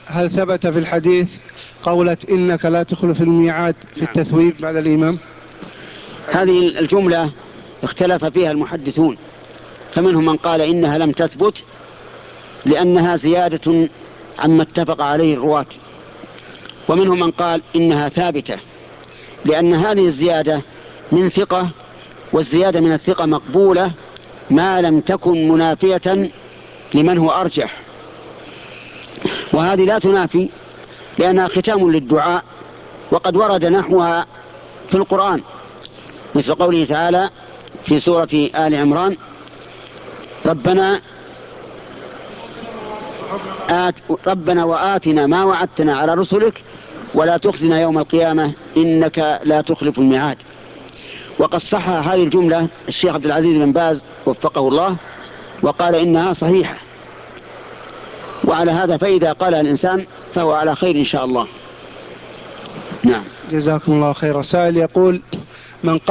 هل ثبت في الحديث قولة إنك لا تخلف الميعاد في التثويب بعد الإمام؟ هذه الجملة اختلف فيها المحدثون، فمنهم من قال إنها لم تثبت لأنها زيادة عما اتفق عليه الرواة، ومنهم من قال إنها ثابتة لأن هذه الزيادة من ثقة، والزيادة من الثقة مقبولة ما لم تكن منافية لمن هو أرجح، وهذه لا تنافي لأنها ختام للدعاء، وقد ورد نحوها في القرآن مثل قوله تعالى في سورة آل عمران: ربنا وآتنا ما وعدتنا على رسلك ولا تخزنا يوم القيامة إنك لا تخلف الميعاد. وقد صح هذه الجملة الشيخ عبد العزيز بن باز وفقه الله وقال إنها صحيحة، وعلى هذا فإذا قال الإنسان فهو على خير إن شاء الله. نعم. جزاكم الله خير. سائل يقول: من